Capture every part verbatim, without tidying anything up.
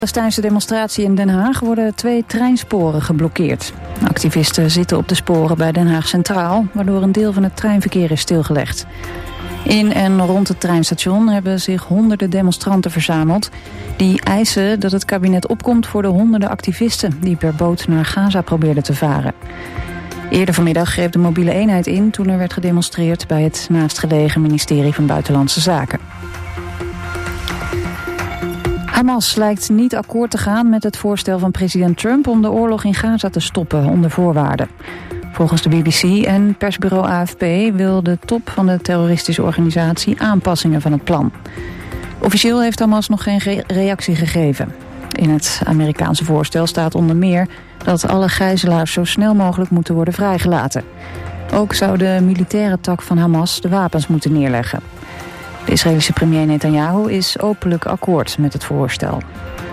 Palestijnse demonstratie in Den Haag worden twee treinsporen geblokkeerd. Activisten zitten op de sporen bij Den Haag Centraal, waardoor een deel van het treinverkeer is stilgelegd. In en rond het treinstation hebben zich honderden demonstranten verzameld. Die eisen dat het kabinet opkomt voor de honderden activisten die per boot naar Gaza probeerden te varen. Eerder vanmiddag greep de mobiele eenheid in toen er werd gedemonstreerd bij het naastgelegen ministerie van Buitenlandse Zaken. Hamas lijkt niet akkoord te gaan met het voorstel van president Trump om de oorlog in Gaza te stoppen onder voorwaarden. Volgens de B B C en persbureau A F P wil de top van de terroristische organisatie aanpassingen van het plan. Officieel heeft Hamas nog geen re- reactie gegeven. In het Amerikaanse voorstel staat onder meer dat alle gijzelaars zo snel mogelijk moeten worden vrijgelaten. Ook zou de militaire tak van Hamas de wapens moeten neerleggen. De Israëlische premier Netanyahu is openlijk akkoord met het voorstel.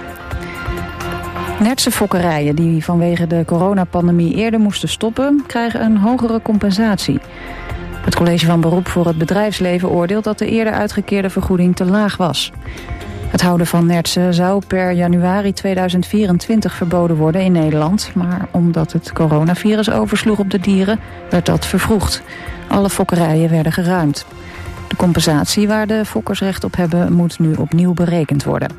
Nertse fokkerijen die vanwege de coronapandemie eerder moesten stoppen, krijgen een hogere compensatie. Het college van beroep voor het bedrijfsleven oordeelt dat de eerder uitgekeerde vergoeding te laag was. Het houden van nertsen zou per januari tweeduizend vierentwintig verboden worden in Nederland, maar omdat het coronavirus oversloeg op de dieren, werd dat vervroegd. Alle fokkerijen werden geruimd. De compensatie waar de fokkers recht op hebben moet nu opnieuw berekend worden.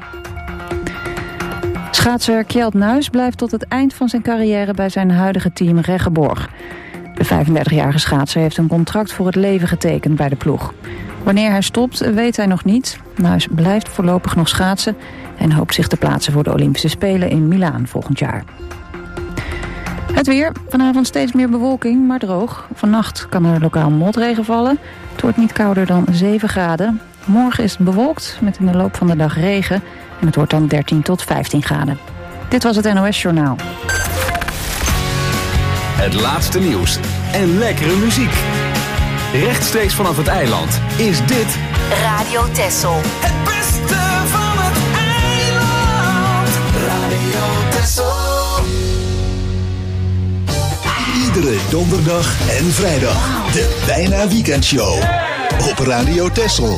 Schaatser Kjeld Nuis blijft tot het eind van zijn carrière bij zijn huidige team Reggeborg. De vijfendertigjarige schaatser heeft een contract voor het leven getekend bij de ploeg. Wanneer hij stopt weet hij nog niet. Nuis blijft voorlopig nog schaatsen en hoopt zich te plaatsen voor de Olympische Spelen in Milaan volgend jaar. Het weer. Vanavond steeds meer bewolking, maar droog. Vannacht kan er lokaal motregen vallen. Het wordt niet kouder dan zeven graden. Morgen is het bewolkt met in de loop van de dag regen. En het wordt dan dertien tot vijftien graden. Dit was het N O S Journaal. Het laatste nieuws en lekkere muziek. Rechtstreeks vanaf het eiland is dit Radio Texel. Het beste van het eiland. Radio Texel. Iedere donderdag en vrijdag de Bijna Weekendshow op Radio Texel.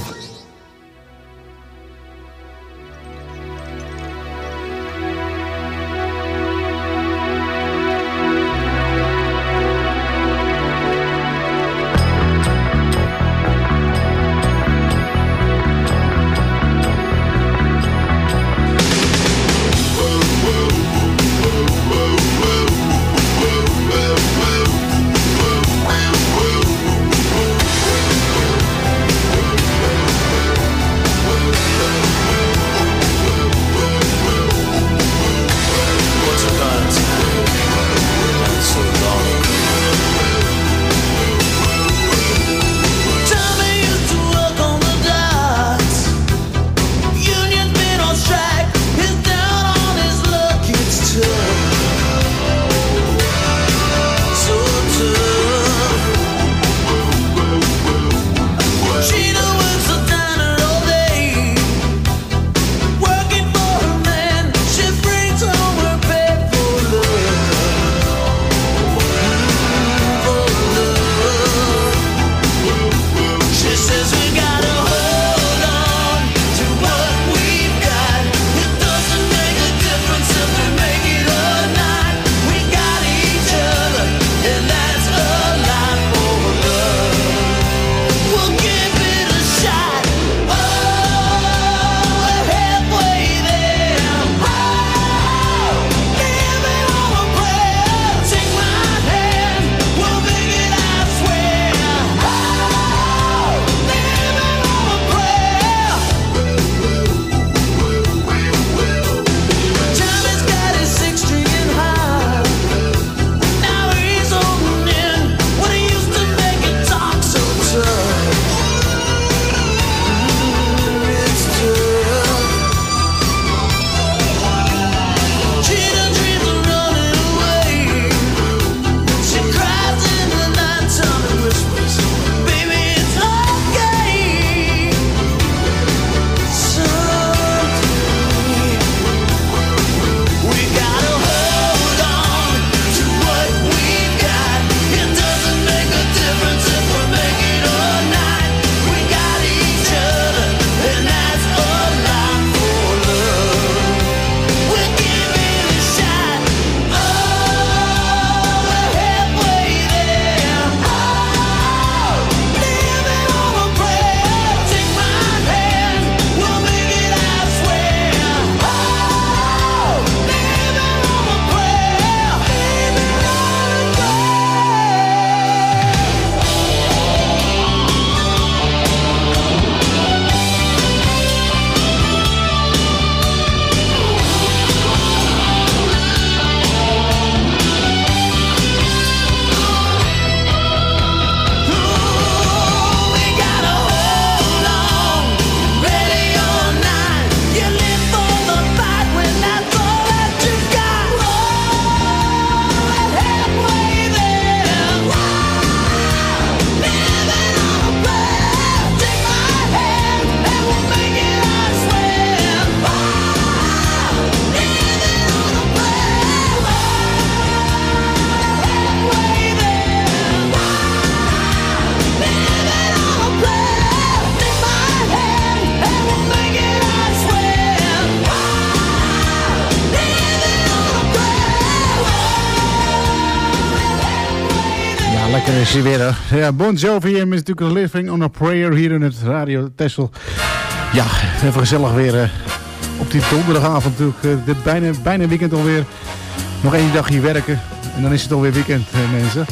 Lekker is hij weer. Ja, Bon Jovi is natuurlijk Living on a Prayer hier in het Radio Texel. Ja, even gezellig weer uh, op die donderdagavond natuurlijk. Uh, dit bijna, bijna weekend alweer. Nog één dagje werken en dan is het alweer weekend, uh, mensen.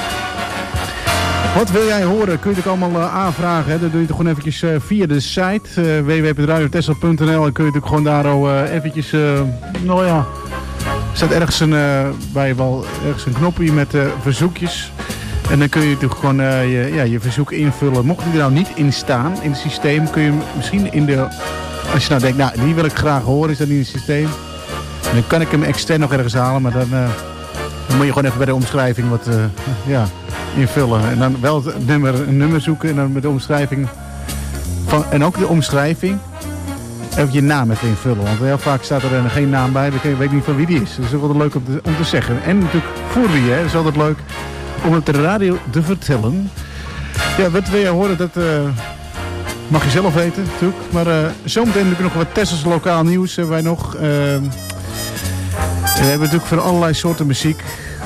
Wat wil jij horen? Kun je het allemaal uh, aanvragen. Hè? Dat doe je toch gewoon eventjes uh, via de site uh, w w w punt radio texel punt n l. En kun je natuurlijk gewoon daar al uh, eventjes, uh, nou ja, er staat ergens een, uh, bij wel ergens een knopje met uh, verzoekjes. En dan kun je natuurlijk gewoon uh, je, ja, je verzoek invullen. Mocht die er nou niet in staan in het systeem, kun je hem misschien in de, als je nou denkt, nou die wil ik graag horen, is dat niet in het systeem. En dan kan ik hem extern nog ergens halen, maar dan, uh, dan moet je gewoon even bij de omschrijving wat, uh, ja, invullen. En dan wel het nummer, een nummer zoeken en dan met de omschrijving van, en ook de omschrijving even je naam even invullen. Want heel vaak staat er uh, geen naam bij, dan weet je niet van wie die is. Dat is ook wel leuk om te, om te zeggen. En natuurlijk voor wie, hè. Dat is altijd leuk om het op de radio te vertellen. Ja, wat wil je horen, dat uh, mag je zelf weten natuurlijk. Maar uh, zometeen natuurlijk nog wat Tesselse lokaal nieuws hebben wij nog. Uh, we hebben natuurlijk van allerlei soorten muziek.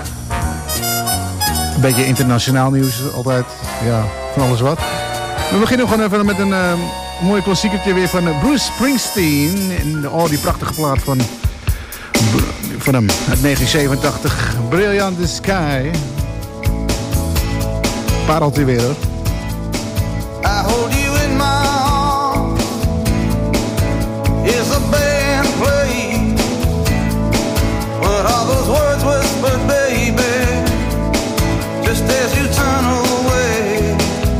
Een beetje internationaal nieuws altijd. Ja, van alles wat. We beginnen gewoon even met een uh, mooi klassiekertje weer van Bruce Springsteen. En oh, die prachtige plaat van, van hem uit negentien zevenentachtig. Brilliant the Sky. Pareltje weer hoor. I hold you in my arms. Is a band playing? What are those words whispered, baby? Just as you turn away.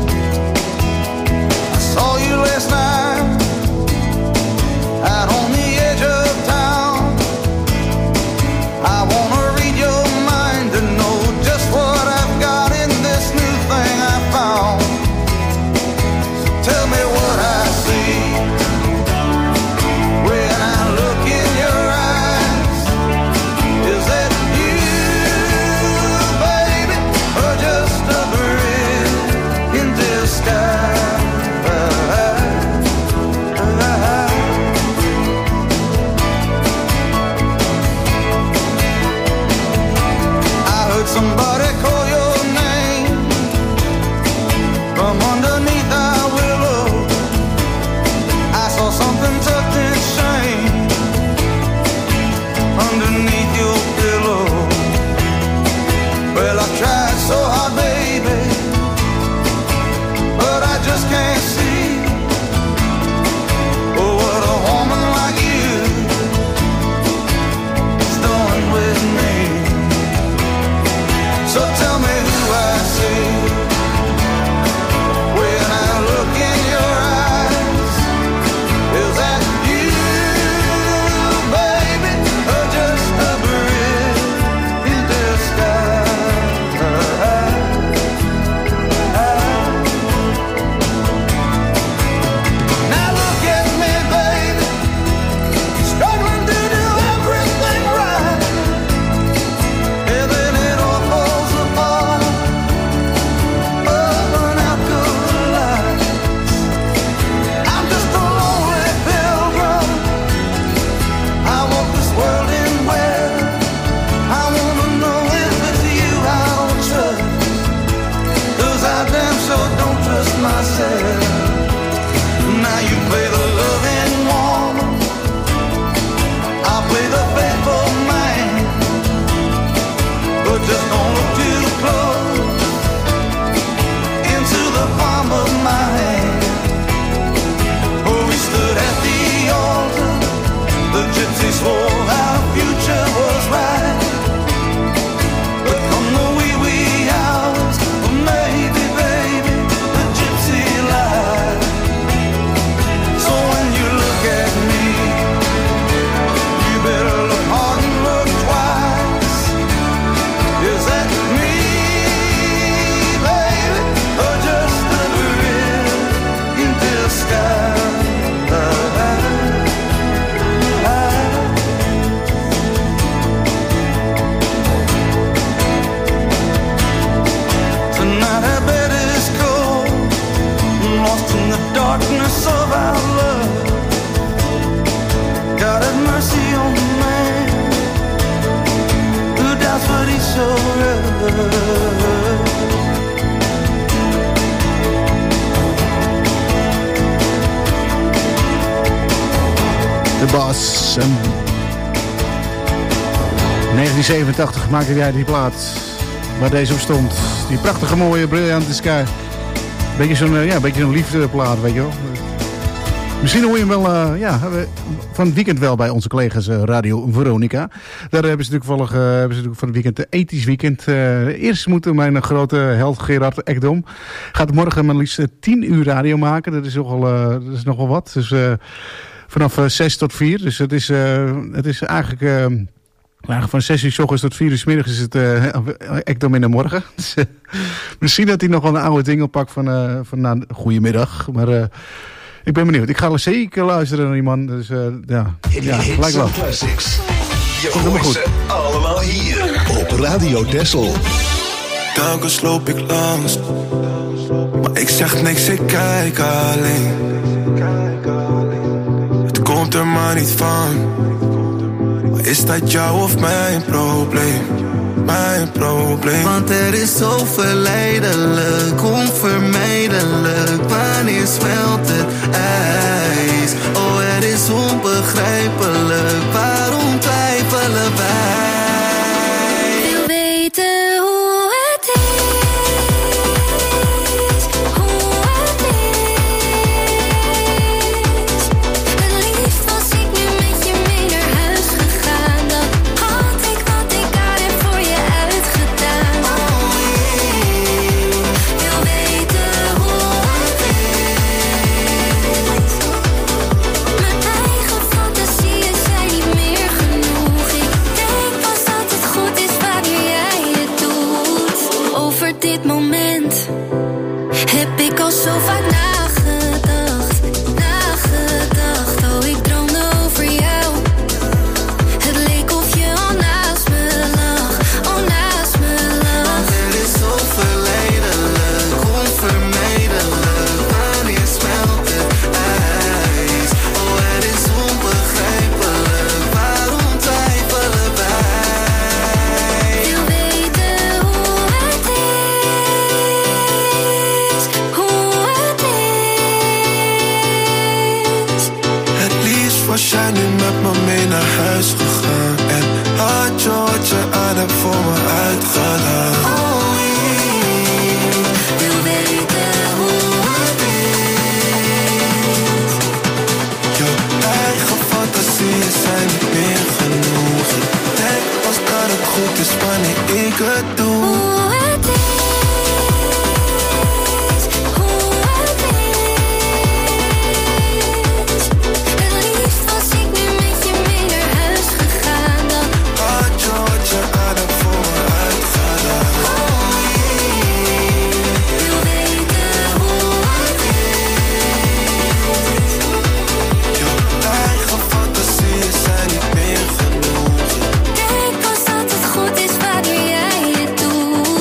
I saw you last night out on the edge of town. I wanna read your mind and know just what I've got in this new thing I found. So tell me what I see when I look in your eyes. Is that you, baby, or just a bridge in disguise? I heard somebody call your name from underneath our willow. I saw something tucked in shame underneath your pillow. Well, I tried so hard, baby, but I just can't see. Oh, what a woman like you is doing with me. So tell me who I see when I look in your eyes. Is that you, baby, or just a bridge in disguise? Now look at me, baby, struggling to do everything right, and then it all falls apart. Burn out good lights. I'm just a lonely pilgrim. I walk this world in where I wanna know if it's you I don't trust. 'Cause I damn sure don't trust myself. Now you play the loving woman, I'll play the faithful man. But just don't look too close into the palm of my hand. Oh, we stood at the altar, the gypsies swore our future was right. But come the wee wee hours, well, maybe, baby, the gypsy lied. So when you look at me, you better look hard and look twice. Is that me, baby, or just a bridge in disguise? Tonight our bed is cold, lost in the darkness of our love. God have mercy on the man who doubts what he showed us. De Boss. En negentien zevenentachtig maakte hij die plaat waar deze op stond. Die prachtige mooie Brilliant Sky. Beetje zo'n uh, ja, beetje zo'n liefdeplaat, weet je wel. Misschien hoor je hem wel uh, ja, van het weekend wel bij onze collega's uh, Radio Veronica. Daar hebben ze natuurlijk, volg, uh, hebben ze natuurlijk van het weekend de ethisch weekend. Uh, eerst moet mijn grote held Gerard Ekdom gaat morgen maar liefst tien uur radio maken. Dat is nogal, uh, dat is nogal wat. Dus uh, vanaf uh, zes tot vier. Dus het is, uh, het is eigenlijk... Uh, Maar van zes uur 's ochtends tot vier uur 's middags is het uh, Ekdom in de morgen. Dus, uh, misschien dat hij nog wel een oude ding oppakt van, uh, van nou, goedemiddag. Maar uh, ik ben benieuwd. Ik ga zeker luisteren naar die man. Dus uh, ja, ja gelijk wel. Classics. Je hoort ze allemaal hier op Radio Texel. Telkens loop ik langs, maar ik zeg niks, ik kijk alleen. Het komt er maar niet van. Is dat jou of mijn probleem? Mijn probleem. Want er is zo verleidelijk, onvermijdelijk. Wanneer smelt het ijs? Oh, het is onbegrijpelijk. Waarom twijfelen wij? Wil weten hoe het is. Hoe het is. Het liefst was ik nu met je mee naar huis gegaan. Dan had ik wat ik had en voor je uitgedaan. Oh jee. Wil weten hoe het is. Mijn eigen fantasieën zijn niet meer genoeg. Ik denk pas dat het goed is wanneer jij het doet. Over dit moment heb ik al zo vaak nagedacht, nagedacht. Oh, ik droomde over jou. Het leek of je al naast me lag, al naast me lag. Er is zo verleidelijk, onvermijdelijk. Wanneer smelt het ijs? Oh, het is onbegrijpelijk. Waarom twijfelen wij? Wil weten hoe het is. Hoe het is. Het liefst was jij nu met me mee naar huis gegaan. En had je wat je aan hebt voor me uitgedaan. Oh, jee. Wil weten hoe het is. Jouw eigen fantasieën zijn niet meer genoeg. Ik denk pas dat het goed is wanneer ik het doe. Hoe het is. Hoe het is. Het liefst was ik nu met je mee naar huis gegaan. Dan Had je wat je aan hebt voor me uitgedaan. wil weten hoe het is. Jouw eigen fantasieën zijn niet meer genoeg. Denk pas dat het goed is wanneer jij het doet.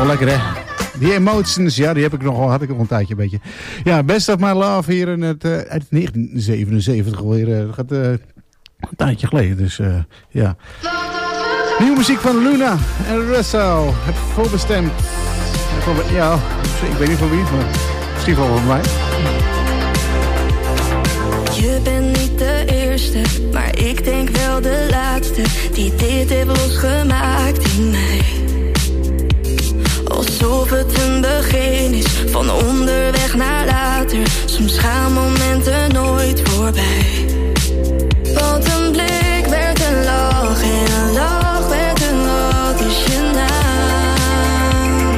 lekker hè. Die Emotions, ja, die heb ik nog wel, had ik nog een tijdje een beetje. Ja, Best of My Love hier in het, uh, uit negentien zevenenzeventig alweer. Uh, dat gaat uh, een tijdje geleden, dus uh, ja. Nieuwe muziek van Luna en Russell. Het voorbestemd. Ja, ik weet niet van wie, maar misschien wel van mij. Je bent niet de eerste, maar ik denk wel de laatste die dit heeft losgemaakt in mij. Alsof het een begin is, van onderweg naar later. Soms gaan momenten nooit voorbij. Want een blik werd een lach en een lach werd een wat is je naam.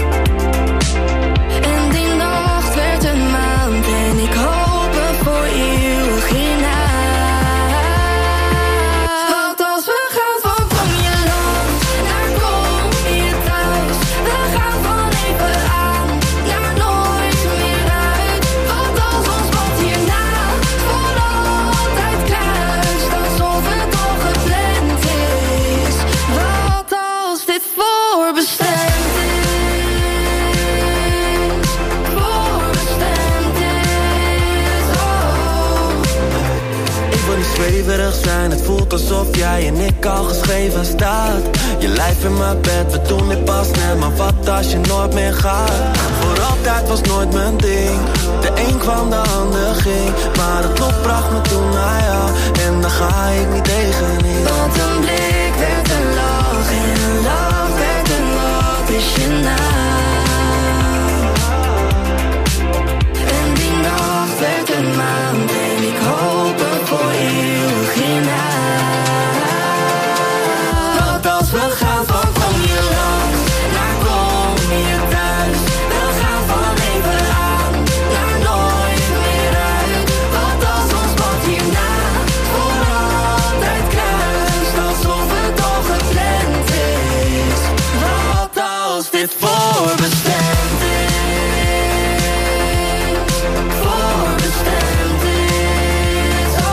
En die nacht werd een maand en ik hoop voor eeuwig hierna. Want als we gaan van kom je langs, naar kom je thuis. We gaan van even aan, naar nooit meer uit. Want als ons pad hierna voor altijd kruist, alsof het al gepland is. Wat als dit voorbestemd is, voorbestemd is, oh. Ik wil niet zweverig zijn, het voelt alsof jij en ik al geschreven staat. Je lijf in mijn bed, we doen dit pas net, maar wat als je nooit meer gaat? Voor altijd was nooit mijn ding, de een kwam, de ander ging. Maar het lot bracht me toen naar jou, en daar ga ik niet tegenin. Want een blik werd een lach en een lach werd een wat is je naam. En die nacht werd een maand en ik hoop er voor eeuwig hierna. Want als we gaan van kom je langs, naar kom je thuis. We gaan van even aan, naar nooit meer uit. Want als ons pad hierna voor altijd kruist, alsof het al gepland is. Wat als dit voorbestemd is, voorbestemd is, oh.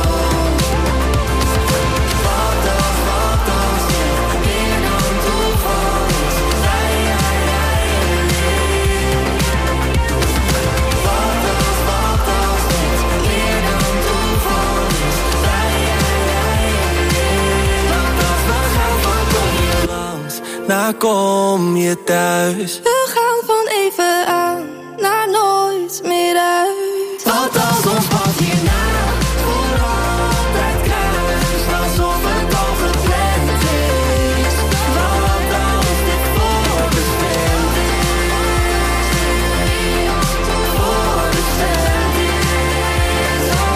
Wat als, wat als dit meer dan toeval is, jij, jij, jij en ik. Wat als, wat als dit meer dan toeval is, jij, jij, jij en ik. Want als we gaan van kom je Langs, naar kom je thuis. we gaan van even aan, naar nooit meer uit. Wat als ons pad hierna voor altijd kruist, alsof het al gepland is. Wat als dit voorbestemd is, voorbestemd is, oh.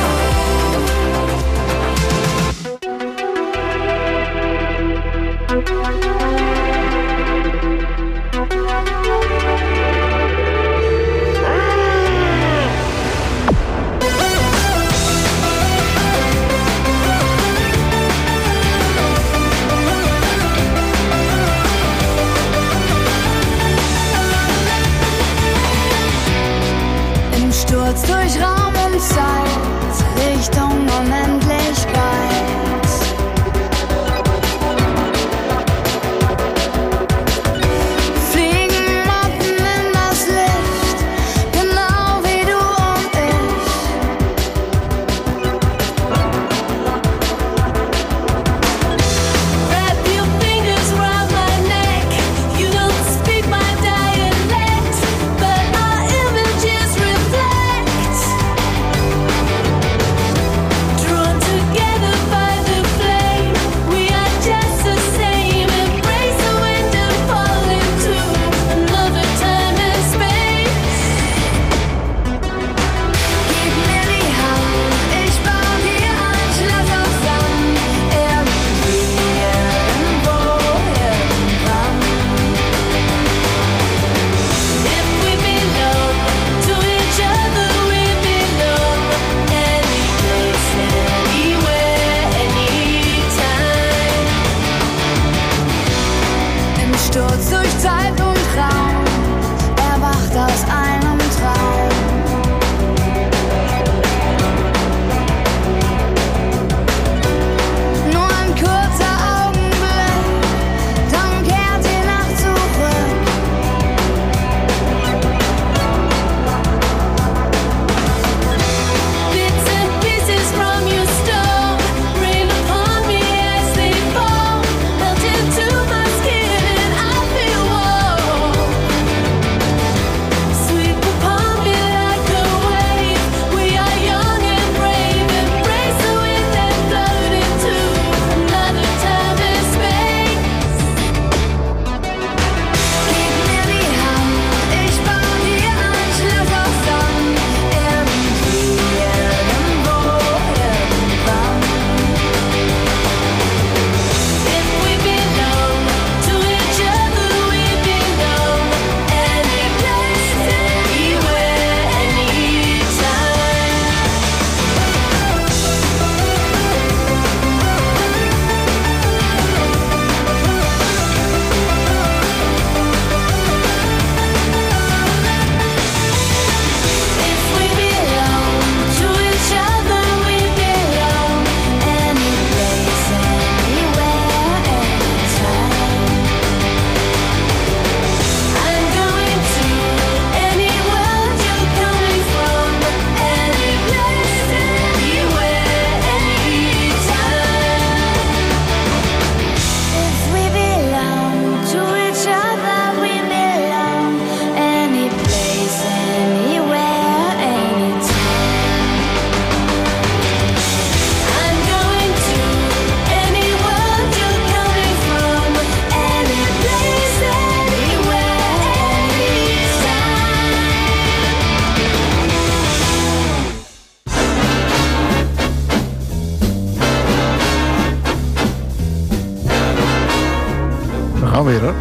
Alweer hoor.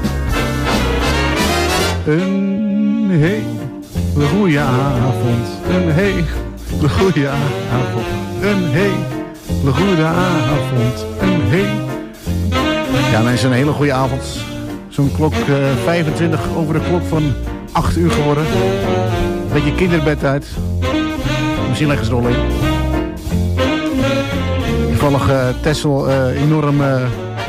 Een hele goeie avond. Een hele goeie avond. Een hele goeie avond. Een hele... Ja mensen, een hele goeie avond. Zo'n klok uh, vijfentwintig over de klok van acht uur geworden. Een beetje kinderbed uit. Misschien leggen ze er al in. Toevallig uh, Texel uh, enorm... Uh,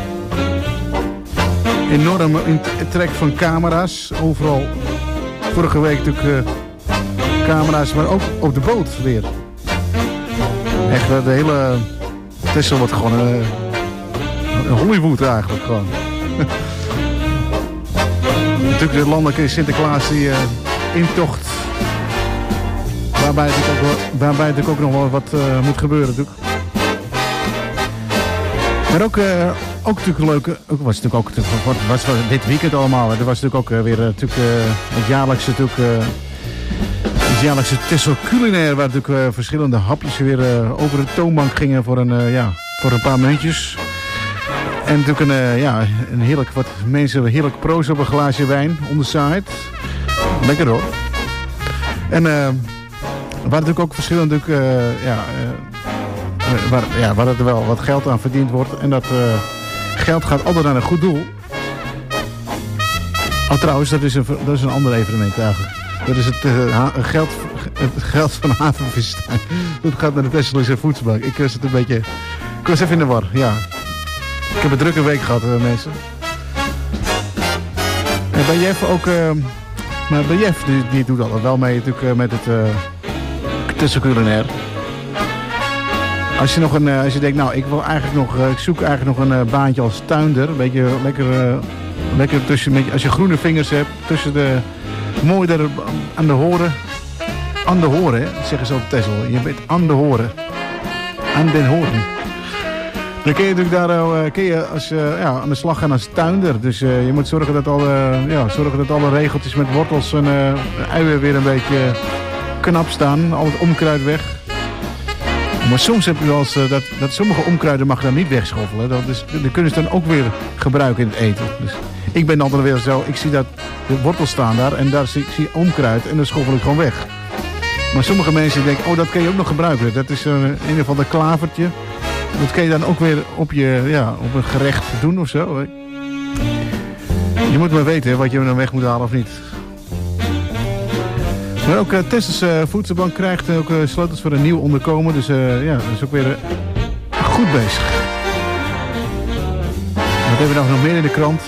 enorm trek van camera's. Overal. Vorige week natuurlijk uh, camera's, maar ook op de boot weer. Echt, uh, de hele Texel wordt gewoon uh, Hollywood eigenlijk gewoon. Natuurlijk de landelijke Sinterklaas die uh, intocht. Waarbij natuurlijk ook, waarbij natuurlijk ook nog wel wat uh, moet gebeuren natuurlijk. Maar ook, uh, ook natuurlijk leuk, ook was natuurlijk ook wat was, was dit weekend allemaal. Er was natuurlijk ook uh, weer uh, natuurlijk, uh, het jaarlijkse natuurlijk, uh, het jaarlijkse Texel culinair, waar natuurlijk uh, verschillende hapjes weer uh, over de toonbank gingen voor een, uh, ja, voor een paar minuutjes. En natuurlijk een, uh, ja, een heerlijk, wat mensen heerlijk proost op een glaasje wijn on the side. Lekker hoor. En uh, waar natuurlijk ook verschillende, uh, ja, uh, waar, ja, waar er wel wat geld aan verdiend wordt. En dat uh, geld gaat altijd naar een goed doel. Oh trouwens, dat is een, dat is een ander evenement eigenlijk. Dat is het, uh, ha- geld, het geld van Havenvisstijn. Dat gaat naar de Texelische Voedselbank. Ik was het een beetje... Ik was even in de war, ja. Ik heb een drukke week gehad, uh, mensen. En bij Jeff ook... Uh, maar bij Jeff, die, die doet altijd wel mee natuurlijk, uh, met het uh, Texel culinair. Als je nog een... Uh, als je denkt, nou, ik wil eigenlijk nog... Uh, ik zoek eigenlijk nog een uh, baantje als tuinder. Een beetje lekker... Uh, lekker tussen... Beetje, als je groene vingers hebt, tussen de... Mooi daar aan de horen. Aan de horen, hè, zeggen ze op Texel. Je bent aan de horen. Aan den horen. Dan kun je natuurlijk daar uh, kun je als, uh, ja, aan de slag gaan als tuinder. Dus uh, je moet zorgen dat alle, ja, zorgen dat alle regeltjes met wortels en uh, uien weer een beetje knap staan. Al het onkruid weg. Maar soms heb je wel eens uh, dat, dat sommige onkruiden mag je dan niet wegschoffelen. Dat is, die kunnen ze dan ook weer gebruiken in het eten. Dus ik ben altijd weer zo, ik zie dat de wortels staan daar en daar zie ik zie onkruid en dan schoffel ik gewoon weg. Maar sommige mensen denken, oh dat kun je ook nog gebruiken. Dat is uh, in ieder geval een klavertje. Dat kun je dan ook weer op, je, ja, op een gerecht doen of zo. Hè? Je moet maar weten hè, wat je dan weg moet halen of niet. Maar ook uh, Texelse uh, Voedselbank krijgt ook uh, sleutels voor een nieuw onderkomen. Dus uh, ja, dat is ook weer uh, goed bezig. Wat hebben we nog, nog meer in de krant?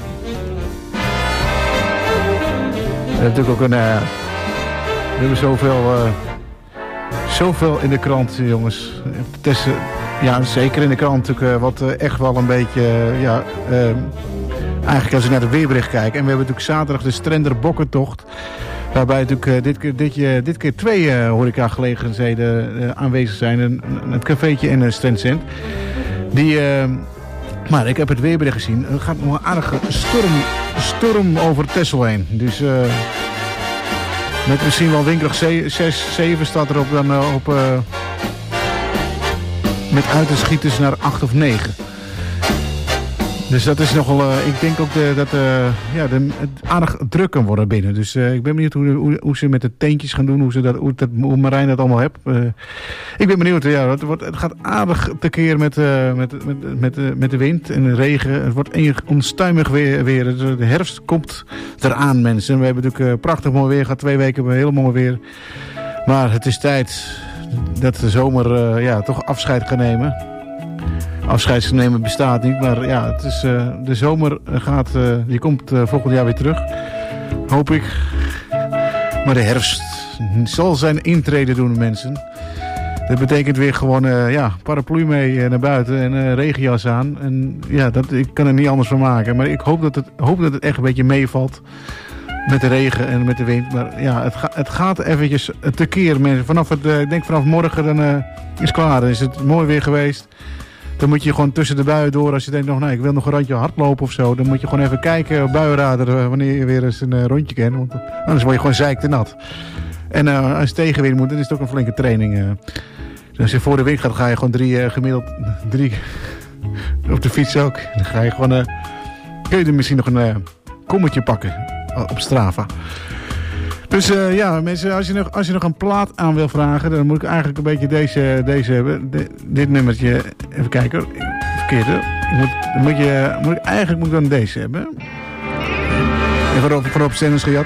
We hebben natuurlijk ook een... Uh, we hebben zoveel... Uh, zoveel in de krant, jongens. Tessen, ja, zeker in de krant natuurlijk uh, wat uh, echt wel een beetje... Uh, ja, uh, eigenlijk als ik naar de weerbericht kijk. En we hebben natuurlijk zaterdag de Strender Bokkentocht. Waarbij natuurlijk uh, dit, keer, dit, uh, dit keer twee uh, horecagelegenheden uh, aanwezig zijn. Een, een, het cafeetje en een strandcent. Die... Uh, maar ik heb het weerbericht gezien. Er gaat nog een aardige storm, storm over Texel heen. Dus... Uh, met misschien wel windkracht zes, zeven staat erop dan uh, op... Uh, met uiterschieters naar acht of negen. Dus dat is nogal... Uh, ik denk ook de, dat uh, ja, de, het aardig druk kan worden binnen. Dus uh, ik ben benieuwd hoe, hoe, hoe ze met de tentjes gaan doen. Hoe, ze dat, hoe, dat, hoe Marijn dat allemaal heeft. Uh, ik ben benieuwd. Ja, het, wordt, het gaat aardig tekeer met, uh, met, met, met, uh, met de wind en de regen. Het wordt onstuimig weer. weer. De herfst komt eraan, mensen. We hebben natuurlijk uh, prachtig mooi weer gehad. Twee weken hebben we heel mooi weer. Maar het is tijd dat de zomer uh, ja, toch afscheid gaat nemen. Afscheid nemen bestaat niet, maar ja, het is, uh, de zomer gaat, uh, die komt uh, volgend jaar weer terug. Hoop ik. Maar de herfst zal zijn intrede doen, mensen. Dat betekent weer gewoon, uh, ja, paraplu mee uh, naar buiten en uh, regenjas aan. En ja, dat, ik kan er niet anders van maken. Maar ik hoop dat het, hoop dat het echt een beetje meevalt. Met de regen en met de wind. Maar ja, het, ga, het gaat eventjes tekeer, mensen. Vanaf het, uh, ik denk vanaf morgen dan uh, is het klaar. Dan is het mooi weer geweest. Dan moet je gewoon tussen de buien door. Als je denkt, nog, nou, ik wil nog een randje hardlopen of zo. Dan moet je gewoon even kijken op buienradar wanneer je weer eens een uh, rondje kent. Want anders word je gewoon zeik te nat. En uh, als het tegenweer moet, dan is het ook een flinke training. Uh. Dus als je voor de wind gaat, ga je gewoon drie uh, gemiddeld... Drie, op de fiets ook. Dan ga je gewoon... Uh, kun je er misschien nog een uh, kommetje pakken op Strava. Dus uh, ja, mensen, als je, nog, als je nog een plaat aan wil vragen, dan moet ik eigenlijk een beetje deze, deze hebben. De, dit nummertje, even kijken hoor. Verkeerd hoor. Ik moet, dan moet je, moet ik, eigenlijk moet ik dan deze hebben. Even voor, voor op zenders gejat.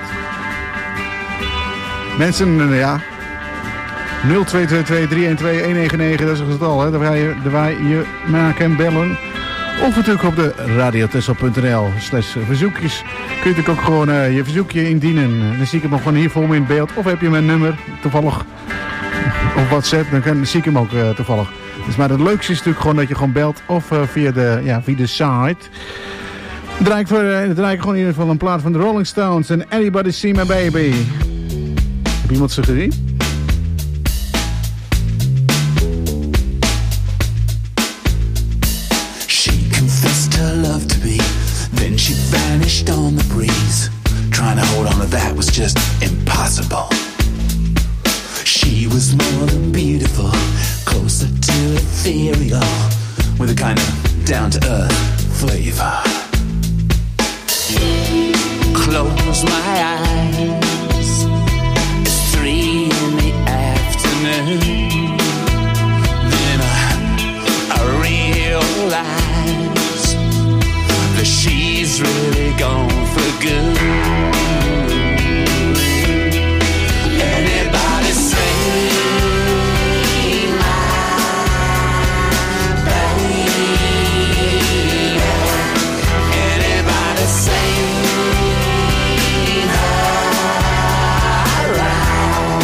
Mensen, ja. nul twee twee twee drie een twee een negen negen, dat is het getal, hè. Daar waar je, daar waar je maar kan bellen. Of natuurlijk op de radiotessel punt n l slash verzoekjes. Kun je natuurlijk ook gewoon uh, je verzoekje indienen. Dan zie ik hem ook gewoon hier voor me in beeld. Of heb je mijn nummer toevallig op WhatsApp, dan, kan, dan zie ik hem ook uh, toevallig. Dus, maar het leukste is natuurlijk gewoon dat je gewoon belt. Of uh, via, de, ja, via de site. Dan draai ik, voor, uh, dan draai ik gewoon in ieder geval een plaat van de Rolling Stones. En Anybody See My Baby. Heb iemand ze gezien? Love to be, then she vanished on the breeze. Trying to hold on to that was just impossible. She was more than beautiful, closer to ethereal, with a kind of down-to-earth flavor. Close my eyes, it's three in the afternoon. Then I, I realize she's really gone for good. Anybody say my baby? Anybody say her right?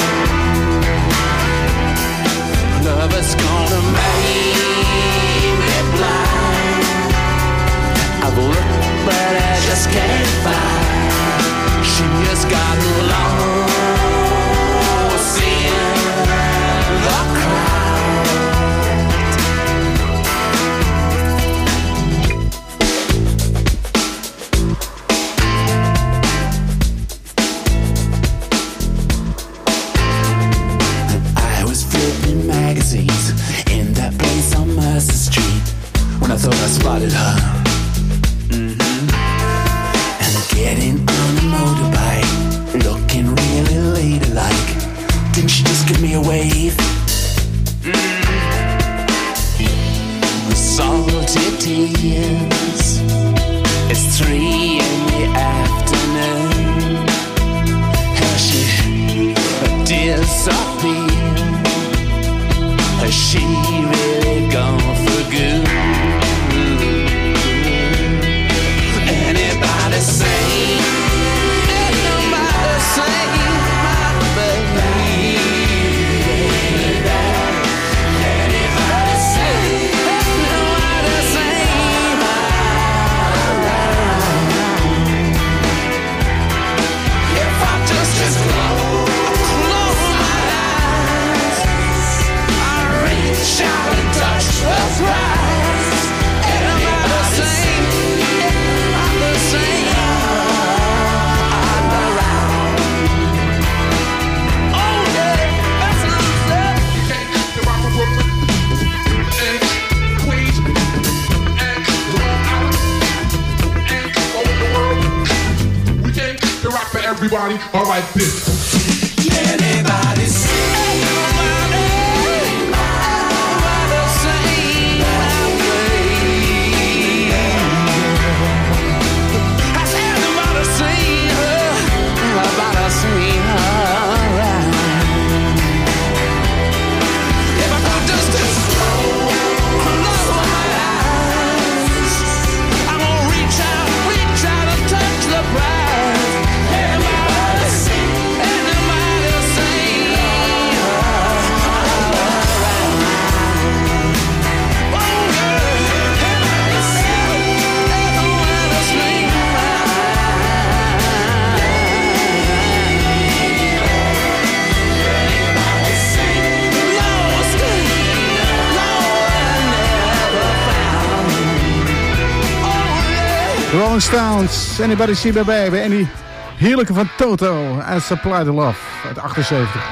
Love is gonna make me blind. I've looked, but I just can't find. She has gotten lost in the crowd. I was flipping magazines in that place on Mercer Street when I thought I spotted her. Getting on a motorbike, looking really ladylike. Didn't she just give me a wave? Mm. Salty tears. It's three in the afternoon. Has she disappeared? Has she really gone for good? Anybody say, anybody say my baby? Anybody say, anybody say my love? If I just, just close, close my eyes, I reach out and touch the prize. Anybody say, everybody, all like this. Anybody see? Rolling Stones, Anybody See My Baby. En die heerlijke van Toto, I Supply the Love, uit achtenzeventig.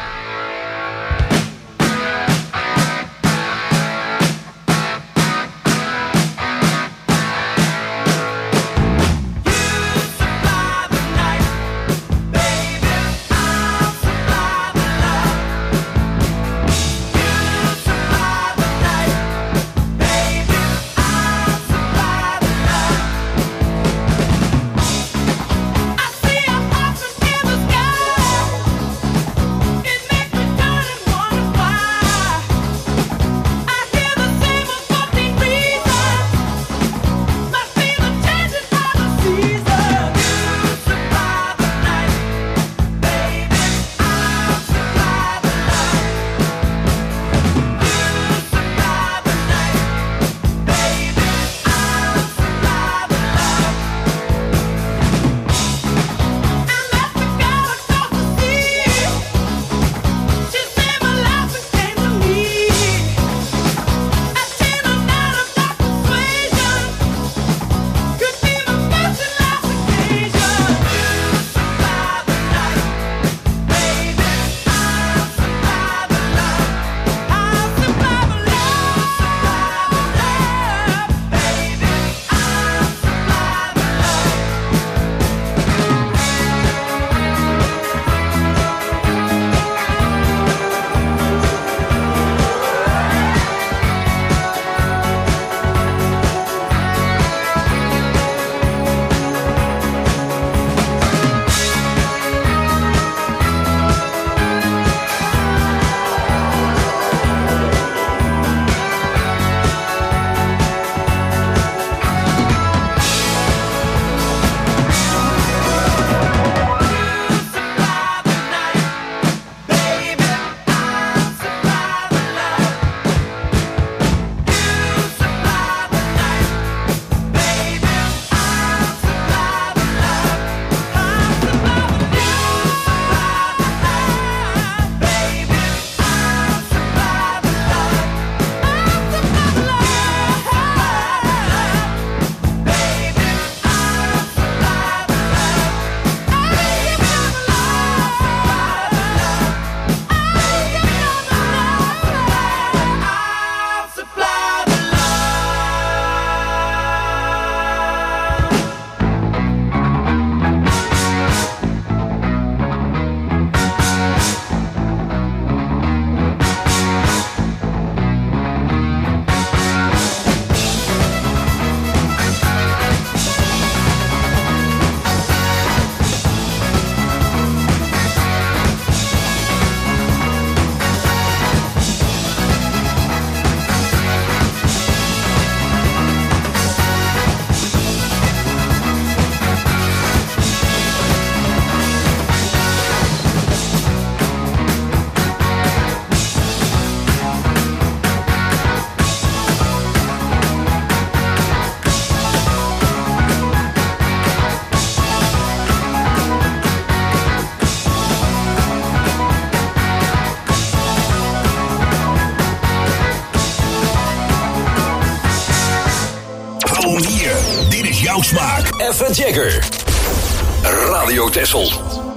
jouw smaak. Even Jagger. Radio Texel.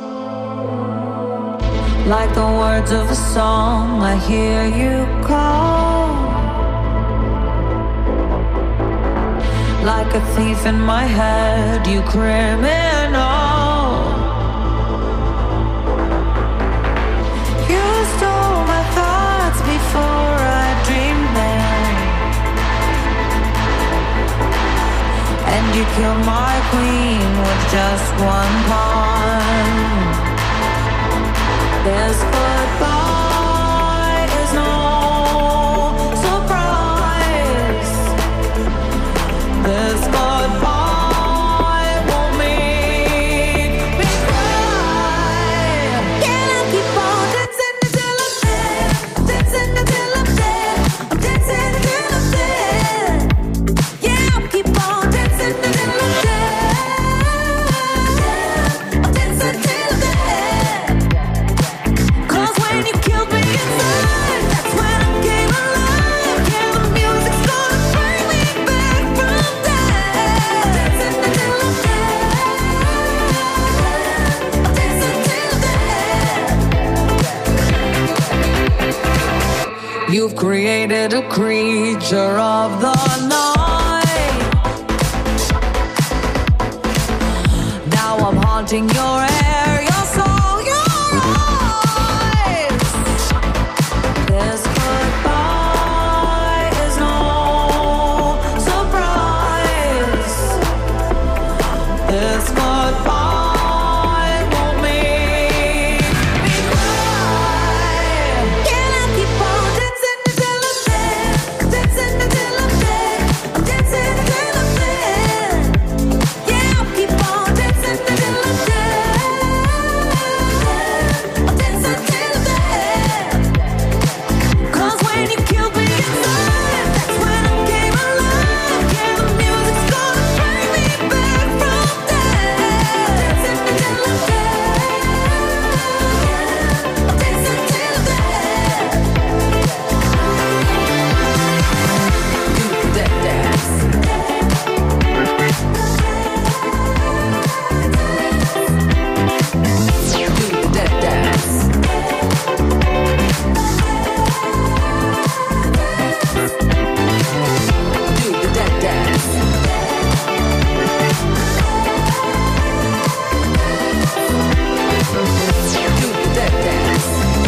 Like the words of a song, I hear you call. Like a thief in my head, you criminal. You stole my thoughts before I dreamed them, and you killed my queen with just one pawn. This goodbye is no surprise. This goodbye won't make me cry. Can I keep on dancing until I'm dead? Dancing until I'm dead. I'm dancing until I'm dead. Yeah, I'll keep on dancing until I'm dead. I'm dancing till I'm dead. You've created a creature of the night. Now I'm haunting your air, your soul, your eyes. This goodbye is no surprise. This goodbye won't make me cry. Can I keep on dancing until I'm dead? Dancing until I'm dead. I'm dancing until I'm dead. Yeah, I'll keep on dancing until I'm dead. I'm dancing till I'm dead. 'Cause when you killed me inside, that's when I came alive. Yeah, the music's gonna bring me back from dead. Dancing until I'm dead. I'm dancing till I'm dead. Do that dance. Do that dance. Do that dance. Do that dance.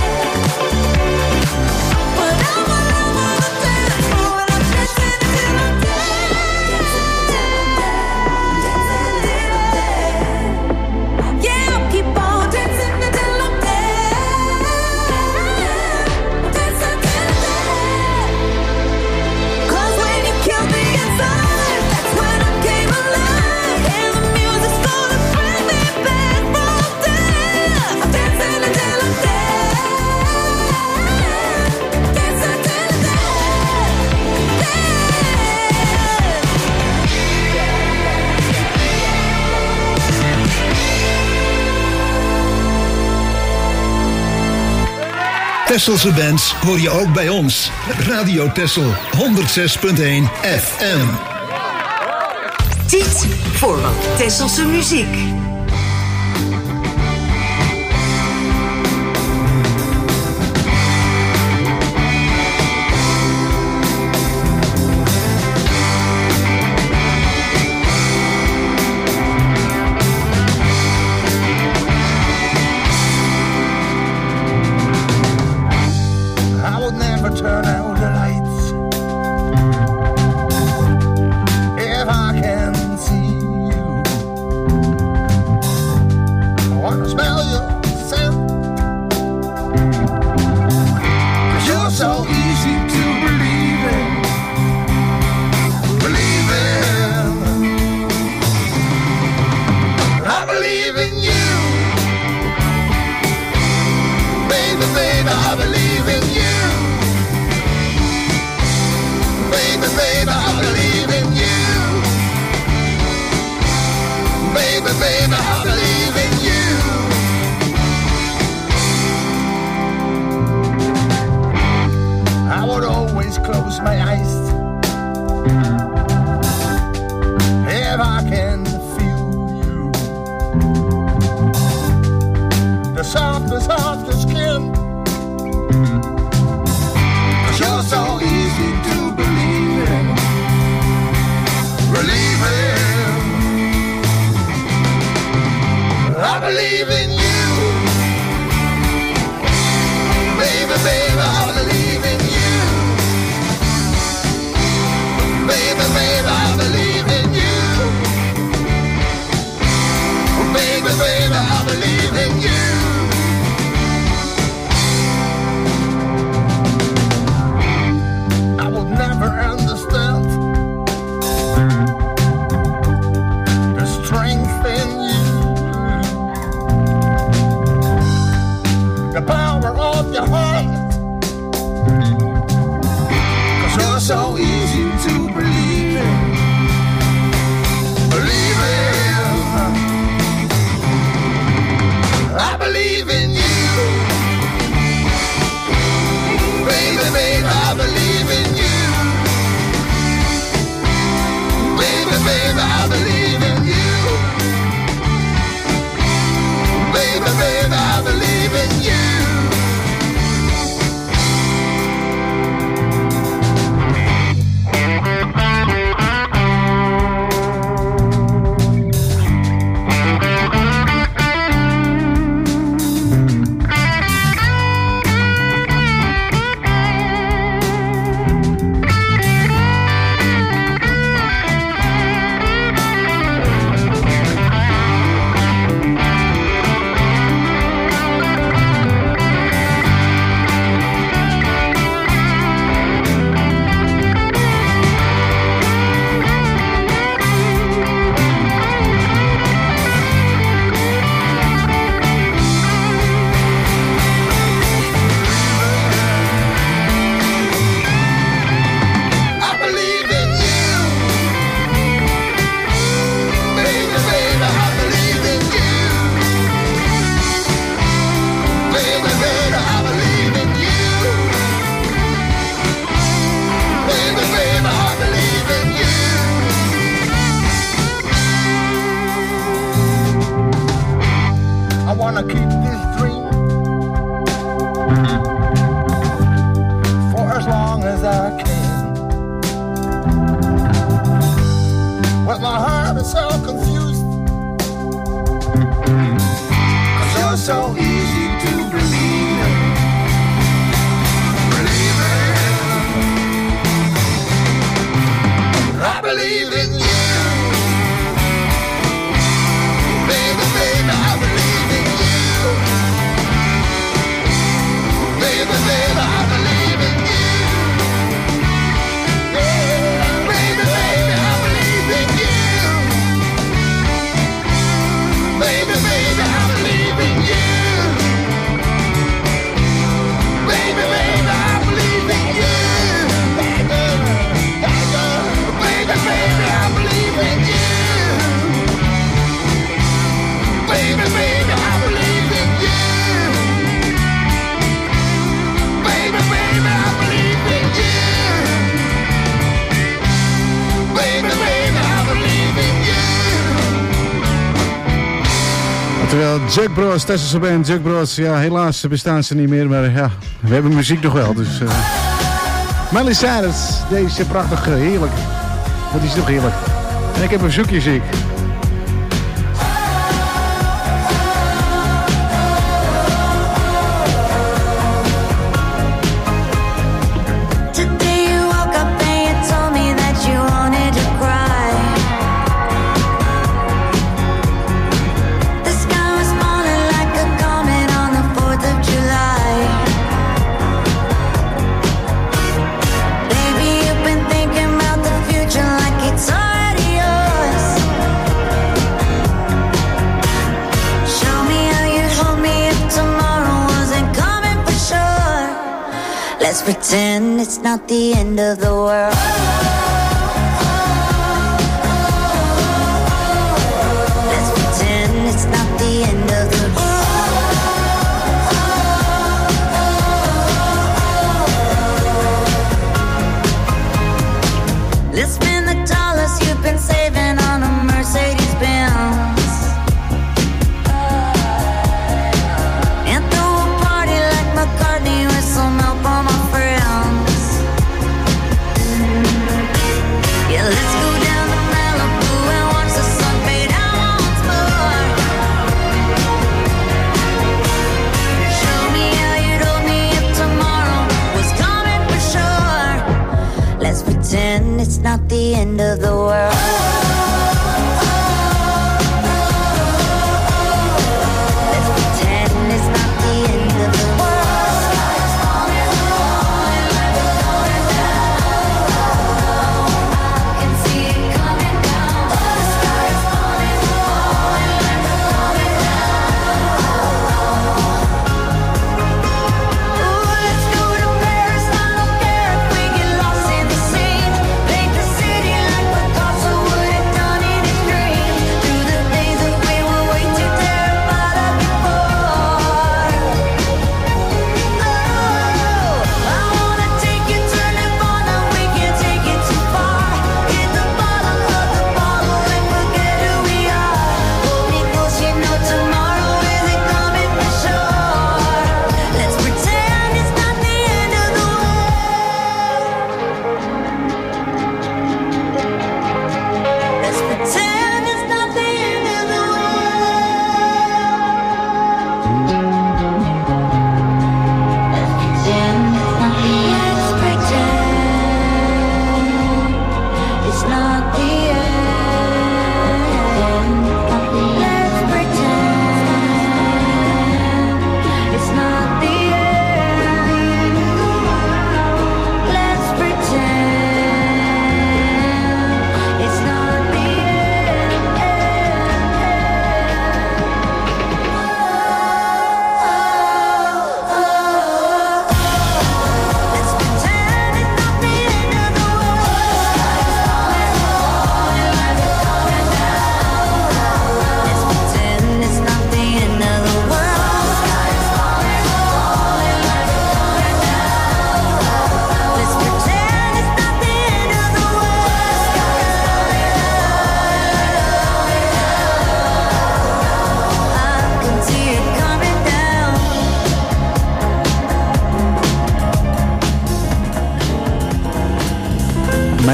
But I wanna, wanna dance more, and I'm dancing until I'm dead. Yeah, I'll keep on dancing until I'm dead. Dancing till I'm dead. 'Cause when you killed me inside, that's when I came alive. And the music's gonna bring me back from death. I'm dancing until I'm dead. Dancing till I'm dead. Tesselse bands hoor je ook bij ons. Radio Tessel honderd zes punt één F M. Tijd voor wat Tesselse muziek. I would never turn out the lights if I can see you. I wanna smell your scent, 'cause you're so easy to believe in. Believe in. I believe in you. Baby, baby, I believe in you. Baby, baby, I believe in you. Baby, baby, I believe in you. I would always close my eyes if I can. believe in you. Baby, baby, I believe in you. Baby, baby, I believe in you. Baby, baby, I believe in you. I will never understand the strength in you, the power of your heart, 'cause you're so easy to believe in. Believe in. I believe in you. Baby, baby, I believe in you. Baby, baby, I believe in you. Baby, baby, I believe in you. Terwijl Jug Bros, Texelse band Jug Bros, ja helaas bestaan ze niet meer, maar ja, we hebben muziek nog wel. Dus, uh... Miley Cyrus, deze prachtig, heerlijk. Dat is toch heerlijk. En ik heb een verzoekje, zie ik. Let's pretend it's not the end of the world. Let's pretend it's not the end of the world. Let's spend the dollars you've been saving on a Mercedes Benz. And throw a party like McCartney with some help on my friends.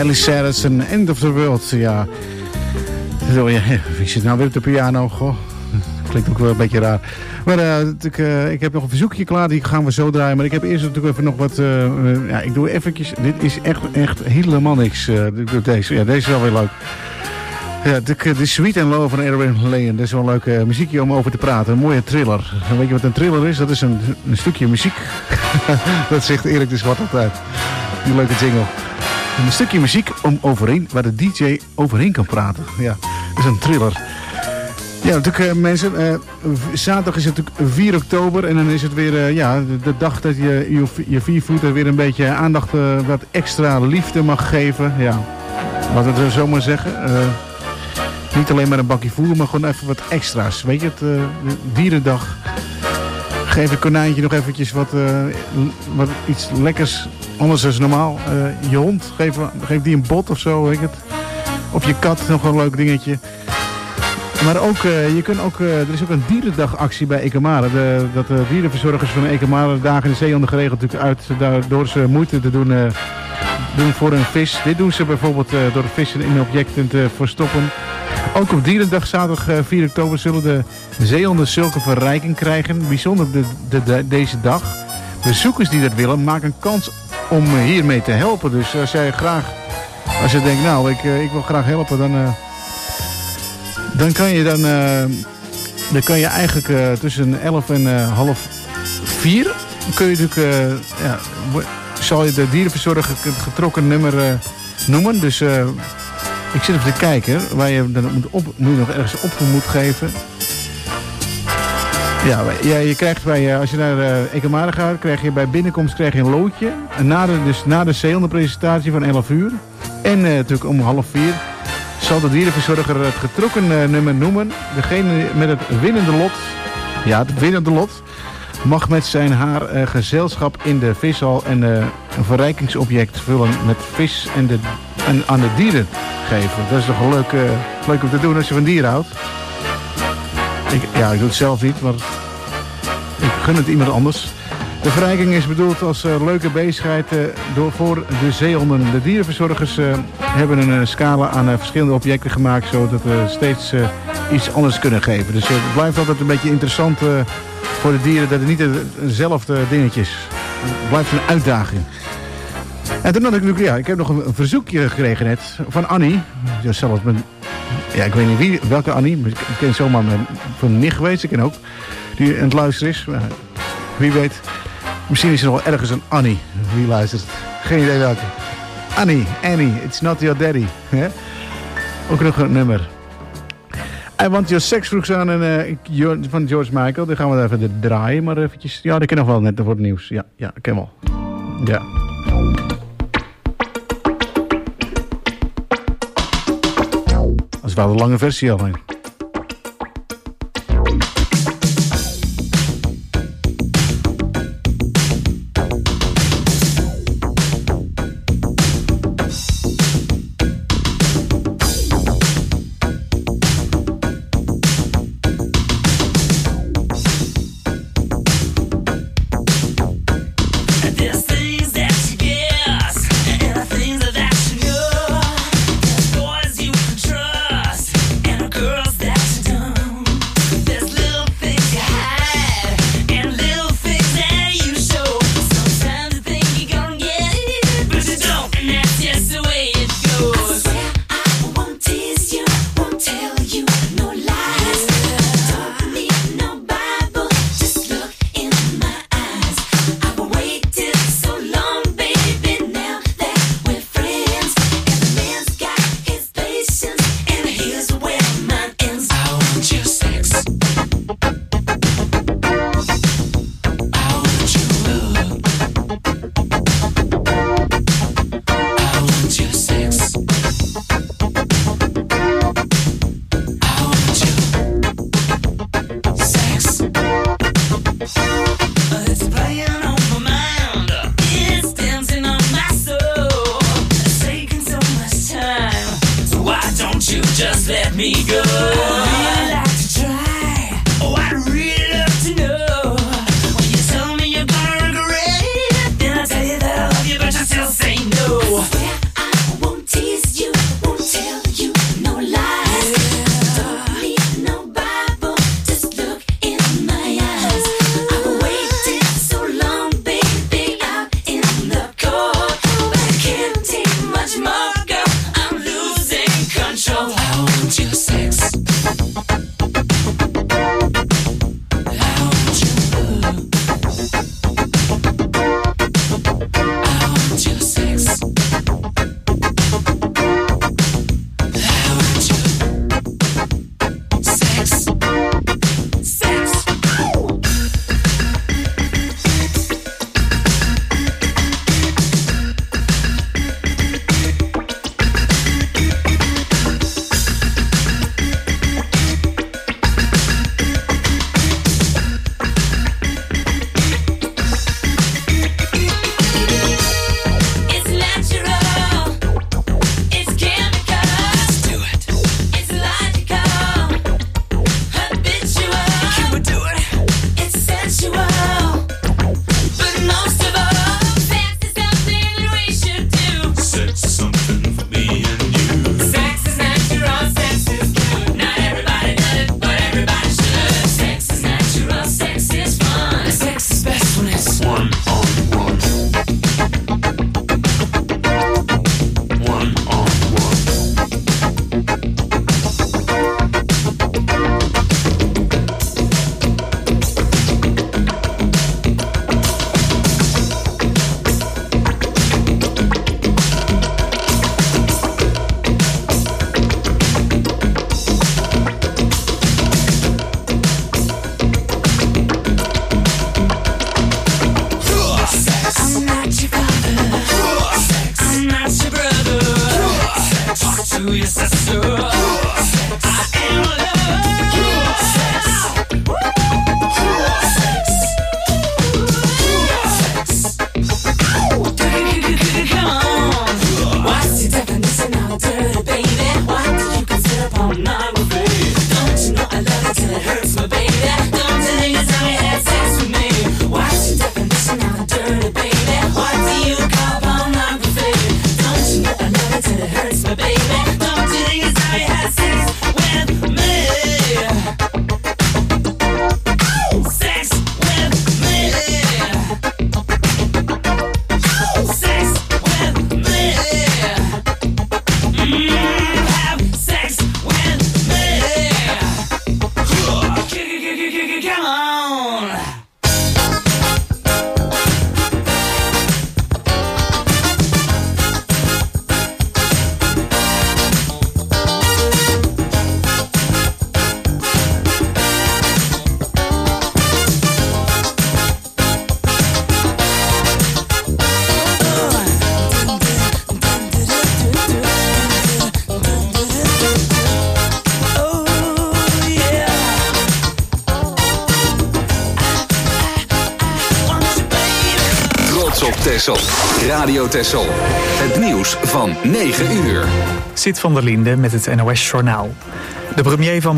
Miley Cyrus en End of the World. Ja. Zo, ja, wie zit nou weer op de piano? Goh. Klinkt ook wel een beetje raar. Maar uh, ik, uh, ik heb nog een verzoekje klaar, die gaan we zo draaien. Maar ik heb eerst natuurlijk even nog wat... Uh, uh, ja, ik doe eventjes... Dit is echt, echt helemaal niks. Uh, deze. Ja, deze is wel weer leuk. Ja, de, de Sweet and Low van Aaron Lane. Dat is wel een leuke uh, muziekje om over te praten. Een mooie thriller. En weet je wat een thriller is? Dat is een, een stukje muziek. Dat zegt Erik de Zwart altijd. Die leuke jingle. Een stukje muziek om overheen, waar de D J overheen kan praten. Ja, dat is een thriller. Ja, natuurlijk uh, mensen, uh, zaterdag is het natuurlijk vier oktober en dan is het weer uh, ja, de, de dag dat je je, je viervoeter weer een beetje aandacht, uh, wat extra liefde mag geven. Ja, laten we het zo maar zeggen. Uh, niet alleen maar een bakje voer, maar gewoon even wat extra's. Weet je, het, uh, de dierendag. Geef het konijntje nog eventjes wat, uh, wat iets lekkers, anders dan normaal. Uh, je hond, geef, geef die een bot of zo, weet je het. Of je kat, nog een leuk dingetje. Maar ook, uh, je kunt ook, uh, er is ook een dierendagactie bij Ecomare. De, dat de dierenverzorgers van Ecomare de dagen in de zeehonden geregeld natuurlijk uit, door ze moeite te doen, uh, doen voor een vis. Dit doen ze bijvoorbeeld uh, door de vissen in objecten te verstoppen. Ook op Dierendag zaterdag uh, vier oktober zullen de zeehonden zulke verrijking krijgen. Bijzonder de, de, de, deze dag. Bezoekers die dat willen maken kans om uh, hiermee te helpen. Dus als jij graag, als je denkt nou ik, uh, ik wil graag helpen, dan... Uh, Dan kan je dan, uh, dan kan je eigenlijk uh, tussen elf en uh, half vier kun je natuurlijk, uh, ja, zal je de dierenverzorger het getrokken nummer uh, noemen. Dus uh, ik zit even te kijken waar je dan moet, op, moet je nog ergens op voor moet geven. Ja, ja, je krijgt bij, als je naar uh, Ecomare gaat, krijg je bij binnenkomst krijg je een loodje. En na de, dus na de zeehondenpresentatie van elf uur en uh, natuurlijk om half vier... zal de dierenverzorger het getrokken uh, nummer noemen. Degene met het winnende lot, ja, het winnende lot, mag met zijn haar uh, gezelschap in de vishal en uh, een verrijkingsobject vullen met vis en, de, en aan de dieren geven. Dat is toch wel leuk, uh, leuk om te doen als je van dieren houdt. Ik, ja, ik doe het zelf niet, maar ik gun het iemand anders. De verrijking is bedoeld als uh, leuke bezigheid uh, door voor de zeehonden. De dierenverzorgers uh, hebben een uh, scala aan uh, verschillende objecten gemaakt, zodat we steeds uh, iets anders kunnen geven. Dus uh, het blijft altijd een beetje interessant uh, voor de dieren dat het niet hetzelfde dingetje is. Het blijft een uitdaging. En toen had ik natuurlijk, ja, ik heb nog een, een verzoekje gekregen net van Annie. Ja, zelfs mijn, ja, ik weet niet wie, welke Annie, maar ik ken zomaar mijn, van nicht geweest, ik ken ook, die aan het luisteren is. Maar, wie weet. Misschien is er nog ergens een Annie. Wie luistert? Geen idee welke. Annie, Annie, it's not your daddy. He? Ook nog een nummer. I Want Your Sex vroeg ze aan en, uh, van George Michael. Die gaan we even draaien, maar eventjes. Ja, dat ken nog wel net voor het nieuws. Ja, ja, dat ken wel. Ja. Dat is wel een lange versie alleen. I want Texel. Radio Texel. Het nieuws van negen uur. Sid van der Linde met het N O S Journaal. De premier van